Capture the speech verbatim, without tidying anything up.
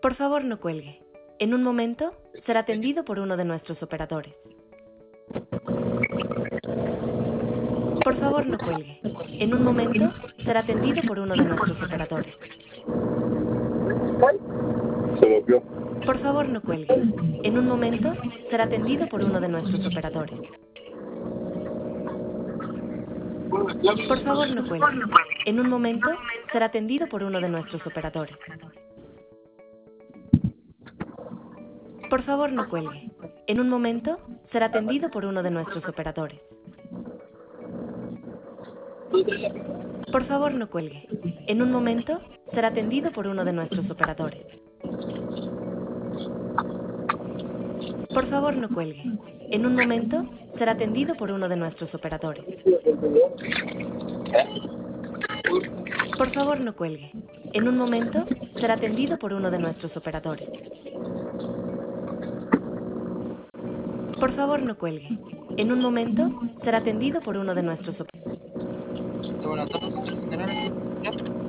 Por favor, no cuelgue. En un momento, será atendido por uno de nuestros operadores. Por favor, no cuelgue. En un momento, será atendido por uno de nuestros operadores. Se bloqueó. Por favor, no cuelgue. En un momento, será atendido por uno de nuestros operadores. Por favor, no cuelgue. En un momento, será atendido por uno de nuestros operadores. Por favor, no cuelgue. En un momento, será atendido por uno de nuestros operadores. Por favor, no cuelgue. En un momento, será atendido por uno de nuestros operadores. Por favor, no cuelgue. En un momento, será atendido por uno de nuestros operadores. Por favor, no cuelgue. En un momento, será atendido por uno de nuestros operadores. Por favor, no cuelgue. En un momento, será atendido por uno de nuestros operadores.